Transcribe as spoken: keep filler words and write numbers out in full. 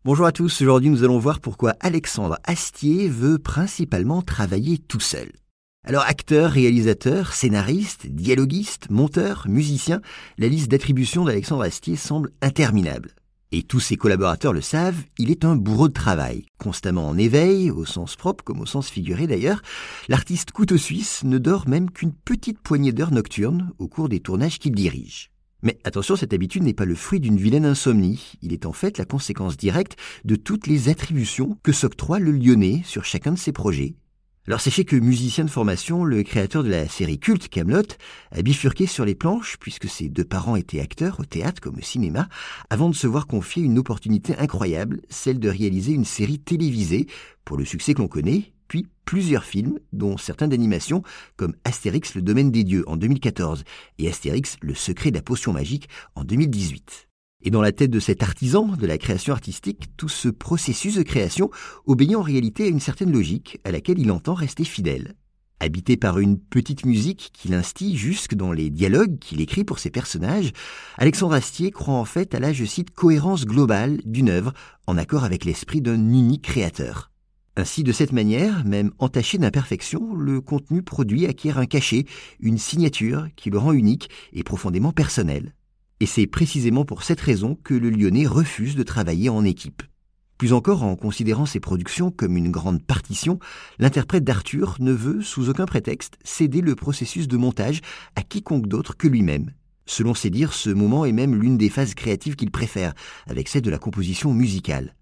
Bonjour à tous, aujourd'hui nous allons voir pourquoi Alexandre Astier veut principalement travailler tout seul. Alors acteur, réalisateur, scénariste, dialoguiste, monteur, musicien, la liste d'attributions d'Alexandre Astier semble interminable. Et tous ses collaborateurs le savent, il est un bourreau de travail, constamment en éveil, au sens propre comme au sens figuré d'ailleurs. L'artiste couteau suisse ne dort même qu'une petite poignée d'heures nocturnes au cours des tournages qu'il dirige. Mais attention, cette habitude n'est pas le fruit d'une vilaine insomnie. Il est en fait la conséquence directe de toutes les attributions que s'octroie le Lyonnais sur chacun de ses projets. Alors sachez que musicien de formation, le créateur de la série culte Kaamelott a bifurqué sur les planches puisque ses deux parents étaient acteurs au théâtre comme au cinéma avant de se voir confier une opportunité incroyable, celle de réaliser une série télévisée pour le succès que l'on connaît, puis plusieurs films, dont certains d'animation, comme Astérix le domaine des dieux en deux mille quatorze et Astérix le secret de la potion magique en deux mille dix-huit. Et dans la tête de cet artisan de la création artistique, tout ce processus de création obéit en réalité à une certaine logique à laquelle il entend rester fidèle. Habité par une petite musique qui l'instille jusque dans les dialogues qu'il écrit pour ses personnages, Alexandre Astier croit en fait à la, je cite, cohérence globale d'une œuvre en accord avec l'esprit d'un unique créateur. Ainsi, de cette manière, même entaché d'imperfections, le contenu produit acquiert un cachet, une signature qui le rend unique et profondément personnel. Et c'est précisément pour cette raison que le Lyonnais refuse de travailler en équipe. Plus encore, en considérant ses productions comme une grande partition, l'interprète d'Arthur ne veut, sous aucun prétexte, céder le processus de montage à quiconque d'autre que lui-même. Selon ses dires, ce moment est même l'une des phases créatives qu'il préfère, avec celle de la composition musicale.